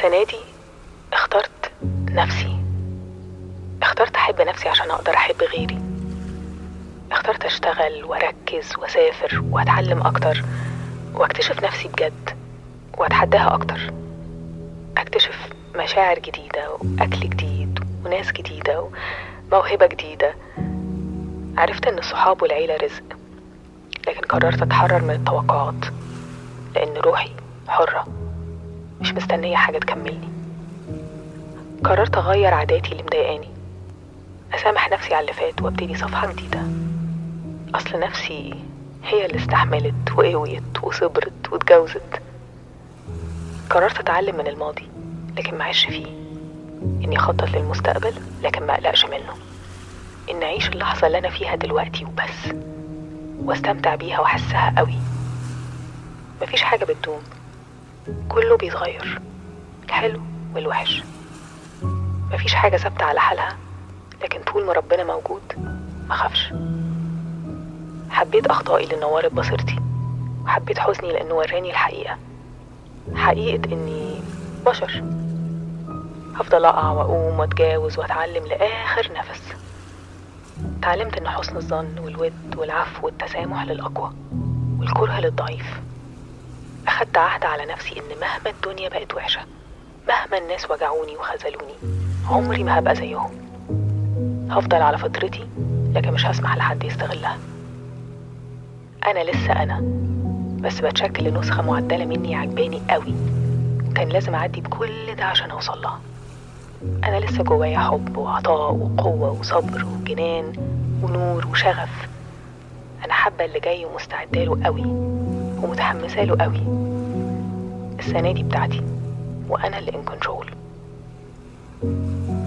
السنة دي اخترت نفسي، اخترت أحب نفسي عشان أقدر أحب غيري. اخترت أشتغل وأركز وأسافر وأتعلم أكتر وأكتشف نفسي بجد وأتحداها أكتر، أكتشف مشاعر جديدة وأكل جديد وناس جديدة وموهبة جديدة. عرفت إن الصحاب والعيلة رزق، لكن قررت أتحرر من التوقعات لأن روحي حرة مش مستنية حاجة تكملني. قررت أغير عاداتي اللي مضايقاني، أسامح نفسي على اللي فات وابتدي صفحة جديدة. أصل نفسي هي اللي استحملت وقويت وصبرت واتجوزت. قررت أتعلم من الماضي لكن معيش فيه، إني أخطط للمستقبل لكن ما أقلقش منه، إني أعيش اللحظة اللي أنا فيها دلوقتي وبس، واستمتع بيها وأحسها قوي. مفيش حاجة بتدوم، كله بيتغير، الحلو والوحش. مفيش حاجة ثابتة على حالها، لكن طول ما ربنا موجود مخافش. حبيت أخطائي اللي نورت بصيرتي، وحبيت حزني لأنه وراني الحقيقة، حقيقة إني بشر، هفضل أقع وأقوم وأتجاوز وأتعلم لآخر نفس. اتعلمت إن حسن الظن والود والعفو والتسامح للأقوى والكره للضعيف. أخدت عهد على نفسي إن مهما الدنيا بقت وحشة، مهما الناس وجعوني وخذلوني، عمري ما هبقى زيهم. هفضل على فطرتي لكن مش هسمح لحد يستغلها. أنا لسه أنا، بس بتشكل لنسخة معدلة مني عجباني قوي، وكان لازم أعدي بكل ده عشان أوصلها. أنا لسه جوايا حب وعطاء وقوة وصبر وجنان ونور وشغف. أنا حابة اللي جاي ومستعدة له قوي ومتحمسة له قوي. السنة دي بتاعتي وأنا اللي in control.